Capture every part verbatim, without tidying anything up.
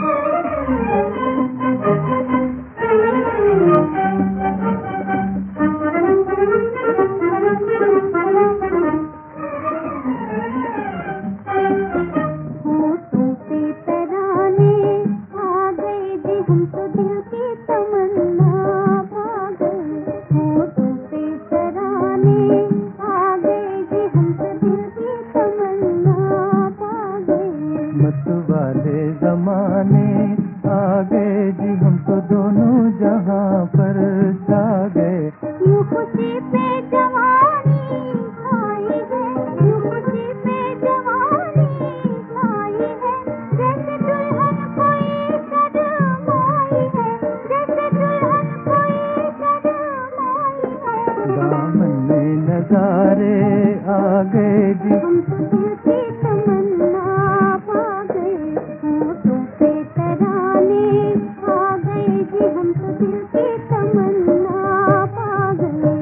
वाले जमाने आ गए जी, हम तो दोनों जहां पर छा गए। यूं खुशी पे जवानी आई है, यूं खुशी पे जवानी आई है, जैसे दुल्हन कोई शर्माई है, जैसे दुल्हन कोई शर्माई है। दामन में नजारे आ गए जी, हम तो दिल की तमन्ना पा गए। होठों पे तराने आ गए जी, हम तो दिल की तमन्ना पा गए।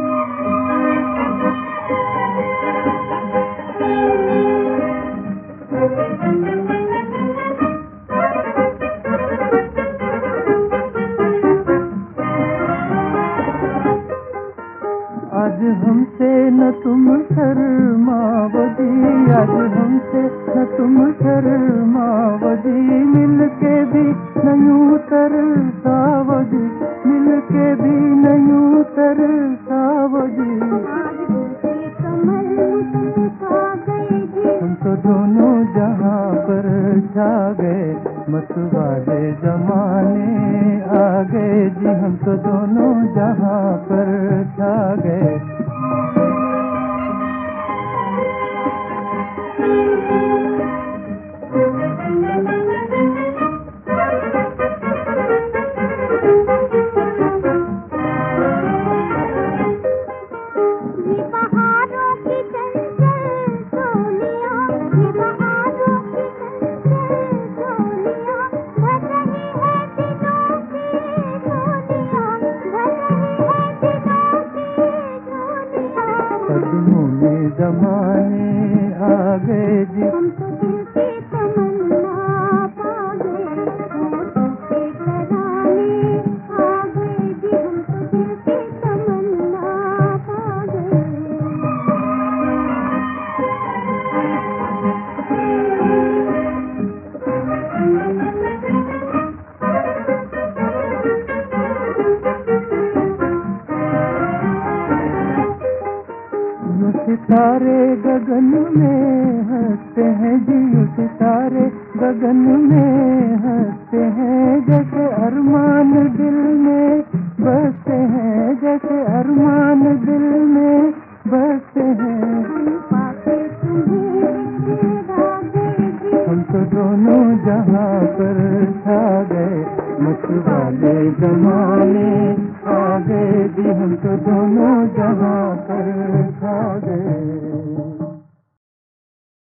आज हमसे न तुम शर्माओ जी, आज हमसे न तुम शर्माओ जी, मिल के भी न यूं तरसाओ जी, मिल के भी न यूं तरसाओ जी। आज दिल के कमल मुस्कुरा गए जी, हम तो दोनों जहां पर छा गए। मत वाले जमाने आ गए जी, हम तो दोनों जहां पर छा गए। ये बहारों की चंचल डोलियां, ये बहारों की चंचल डोलियां, भर रही है दिलों की झोलियां, भर रही है दिलों की झोलियां। कदमों में जमाने आ गए जी, हम तो दिल की तमन्ना पा गए। होठों पे तराने आ गए जी, हम तो दिल की तमन्ना पा गए। यूं सितारे गगन में हंसते हैं जी, यूं सितारे गगन में हंसते हैं, जैसे अरमान दिल में बसते हैं, जैसे अरमान दिल में बसते हैं। पाके तुम्हें बिखरा गए जी, हम तो दोनों जहां पर छा गए। मत वाले जमाने आ गए जी, हम तो दोनों जहां पर छा गए।